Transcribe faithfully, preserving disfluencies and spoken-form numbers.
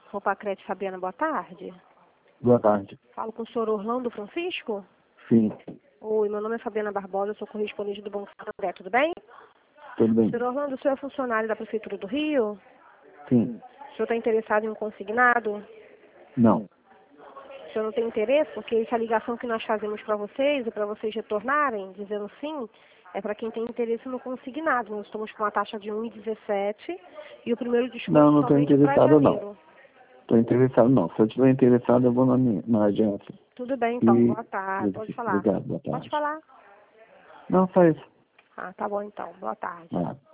Roupa Crédito Fabiana, boa tarde. Boa tarde. Falo com o senhor Orlando Francisco? Sim, Oi, meu nome é Fabiana Barbosa, eu sou correspondente do Banco Santander, tudo bem? tudo bem. senhor Orlando, o senhor é funcionário da Prefeitura do Rio? Sim, O senhor está interessado em um consignado? não. O senhor não tem interesse? Porque essa ligação que nós fazemos para vocês e para vocês retornarem, dizendo sim, é para quem tem interesse no consignado. Nós estamos com uma taxa de um vírgula dezessete e o primeiro desconto Não, não estou somente para interessado não. janeiro. Estou interessado não. Se eu estiver interessado, eu vou na, minha, na agência. Tudo bem, então. E... Boa tarde. Pode falar. Obrigado, boa Pode tarde. falar. Não, só isso. Ah, tá bom, então. Boa tarde. Ah.